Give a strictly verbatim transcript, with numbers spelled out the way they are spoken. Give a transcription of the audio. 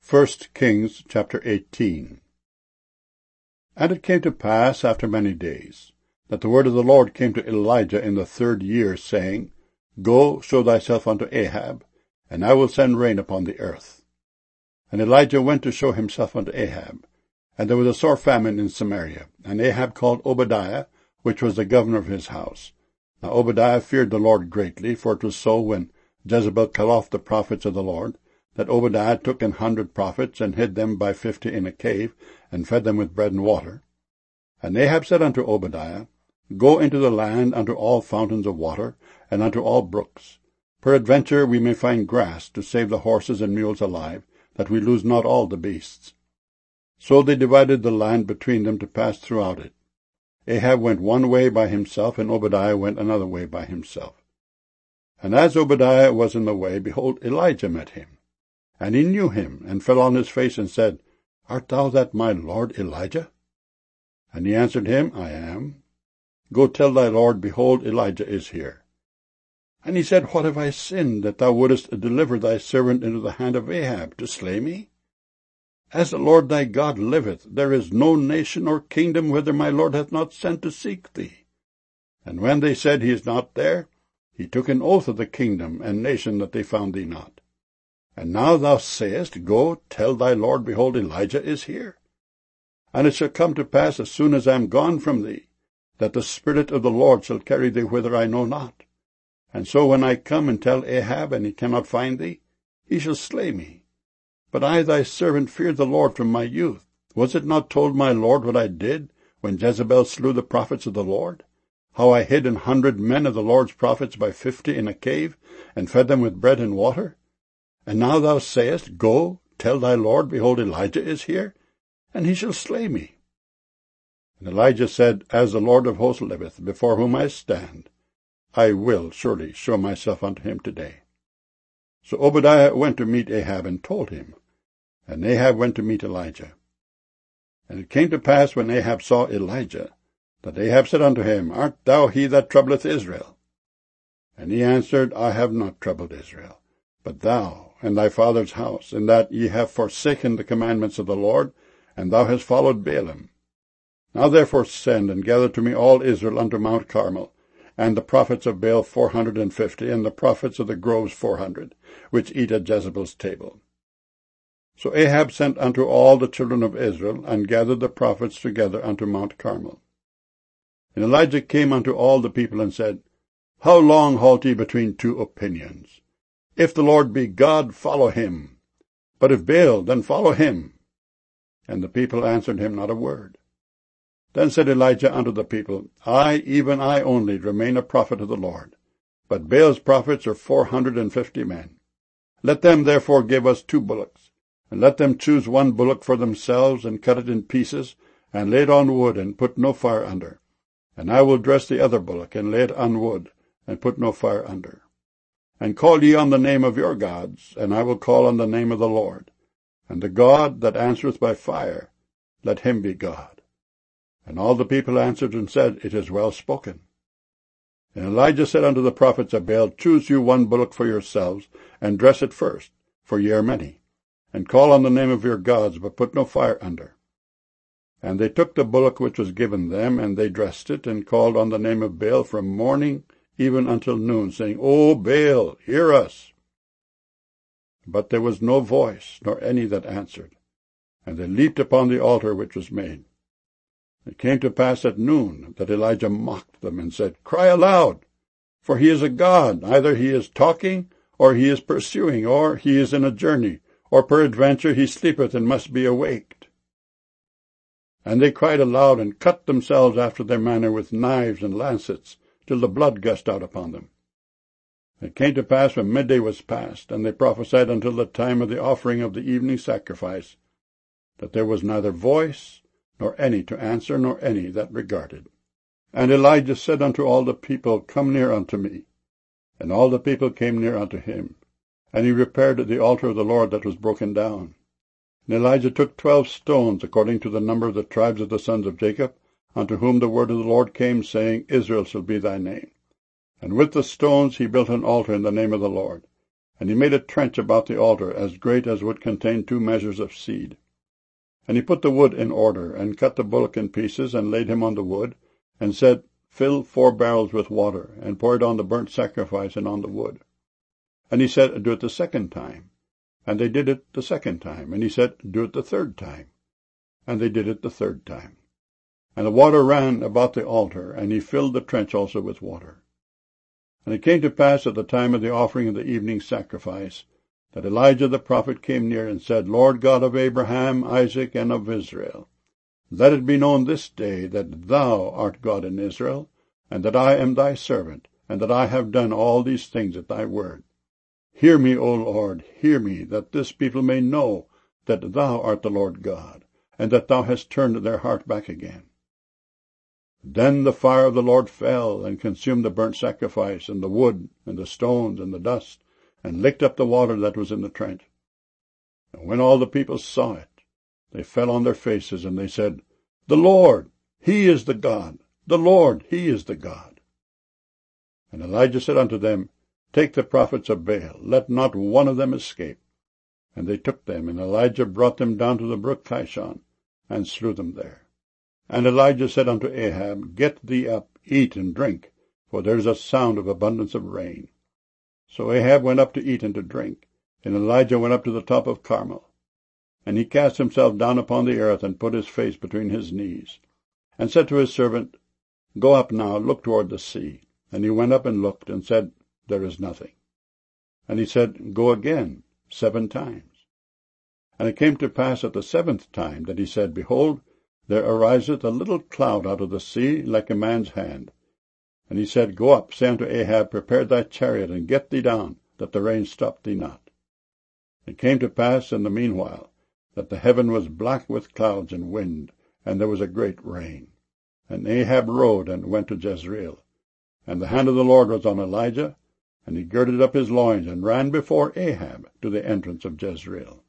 First Kings chapter eighteen. And it came to pass after many days, that the word of the Lord came to Elijah in the third year, saying, Go, show thyself unto Ahab, and I will send rain upon the earth. And Elijah went to show himself unto Ahab. And there was a sore famine in Samaria, and Ahab called Obadiah, which was the governor of his house. Now Obadiah feared the Lord greatly, for it was so when Jezebel cut off the prophets of the Lord, that Obadiah took an hundred prophets, and hid them by fifty in a cave, and fed them with bread and water. And Ahab said unto Obadiah, Go into the land unto all fountains of water, and unto all brooks. Peradventure we may find grass to save the horses and mules alive, that we lose not all the beasts. So they divided the land between them to pass throughout it. Ahab went one way by himself, and Obadiah went another way by himself. And as Obadiah was in the way, behold, Elijah met him. And he knew him, and fell on his face, and said, Art thou that my lord Elijah? And he answered him, I am. Go tell thy lord, behold, Elijah is here. And he said, What have I sinned, that thou wouldest deliver thy servant into the hand of Ahab, to slay me? As the Lord thy God liveth, there is no nation or kingdom whither my lord hath not sent to seek thee. And when they said, He is not there, he took an oath of the kingdom and nation that they found thee not. And now thou sayest, Go, tell thy lord, behold, Elijah is here. And it shall come to pass, as soon as I am gone from thee, that the Spirit of the Lord shall carry thee whither I know not. And so when I come and tell Ahab, and he cannot find thee, he shall slay me. But I thy servant feared the Lord from my youth. Was it not told my lord what I did, when Jezebel slew the prophets of the Lord? How I hid an hundred men of the Lord's prophets by fifty in a cave, and fed them with bread and water? And now thou sayest, Go, tell thy lord, behold, Elijah is here, and he shall slay me. And Elijah said, As the Lord of hosts liveth, before whom I stand, I will surely show myself unto him today. So Obadiah went to meet Ahab, and told him. And Ahab went to meet Elijah. And it came to pass, when Ahab saw Elijah, that Ahab said unto him, Art thou he that troubleth Israel? And he answered, I have not troubled Israel, but thou and thy father's house, in that ye have forsaken the commandments of the Lord, and thou hast followed Baalim. Now therefore send, and gather to me all Israel unto Mount Carmel, and the prophets of Baal four hundred and fifty, and the prophets of the groves four hundred, which eat at Jezebel's table. So Ahab sent unto all the children of Israel, and gathered the prophets together unto Mount Carmel. And Elijah came unto all the people, and said, How long halt ye between two opinions? If the Lord be God, follow him. But if Baal, then follow him. And the people answered him not a word. Then said Elijah unto the people, I, even I only, remain a prophet of the Lord, but Baal's prophets are four hundred and fifty men. Let them therefore give us two bullocks, and let them choose one bullock for themselves, and cut it in pieces, and lay it on wood, and put no fire under. And I will dress the other bullock, and lay it on wood, and put no fire under. And call ye on the name of your gods, and I will call on the name of the Lord. And the God that answereth by fire, let him be God. And all the people answered and said, It is well spoken. And Elijah said unto the prophets of Baal, Choose you one bullock for yourselves, and dress it first, for ye are many. And call on the name of your gods, but put no fire under. And they took the bullock which was given them, and they dressed it, and called on the name of Baal from morning even until noon, saying, O Baal, hear us. But there was no voice, nor any that answered. And they leaped upon the altar which was made. It came to pass at noon that Elijah mocked them, and said, Cry aloud, for he is a god. Either he is talking, or he is pursuing, or he is in a journey, or peradventure he sleepeth and must be awaked. And they cried aloud, and cut themselves after their manner with knives and lancets, till the blood gushed out upon them. It came to pass when midday was past, and they prophesied until the time of the offering of the evening sacrifice, that there was neither voice, nor any to answer, nor any that regarded. And Elijah said unto all the people, Come near unto me. And all the people came near unto him. And he repaired the altar of the Lord that was broken down. And Elijah took twelve stones, according to the number of the tribes of the sons of Jacob, unto whom the word of the Lord came, saying, Israel shall be thy name. And with the stones he built an altar in the name of the Lord. And he made a trench about the altar as great as would contain two measures of seed. And he put the wood in order, and cut the bullock in pieces, and laid him on the wood, and said, Fill four barrels with water, and pour it on the burnt sacrifice and on the wood. And he said, Do it the second time. And they did it the second time. And he said, Do it the third time. And they did it the third time. And the water ran about the altar, and he filled the trench also with water. And it came to pass at the time of the offering of the evening sacrifice, that Elijah the prophet came near and said, Lord God of Abraham, Isaac, and of Israel, let it be known this day that thou art God in Israel, and that I am thy servant, and that I have done all these things at thy word. Hear me, O Lord, hear me, that this people may know that thou art the Lord God, and that thou hast turned their heart back again. Then the fire of the Lord fell, and consumed the burnt sacrifice, and the wood, and the stones, and the dust, and licked up the water that was in the trench. And when all the people saw it, they fell on their faces, and they said, The Lord, he is the God, the Lord, he is the God. And Elijah said unto them, Take the prophets of Baal, let not one of them escape. And they took them, and Elijah brought them down to the brook Kishon, and slew them there. And Elijah said unto Ahab, Get thee up, eat and drink, for there is a sound of abundance of rain. So Ahab went up to eat and to drink, and Elijah went up to the top of Carmel. And he cast himself down upon the earth, and put his face between his knees, and said to his servant, Go up now, look toward the sea. And he went up and looked, and said, There is nothing. And he said, Go again, seven times. And it came to pass at the seventh time that he said, Behold, there ariseth a little cloud out of the sea, like a man's hand. And he said, Go up, say unto Ahab, Prepare thy chariot, and get thee down, that the rain stop thee not. It came to pass in the meanwhile, that the heaven was black with clouds and wind, and there was a great rain. And Ahab rode and went to Jezreel. And the hand of the Lord was on Elijah, and he girded up his loins, and ran before Ahab to the entrance of Jezreel.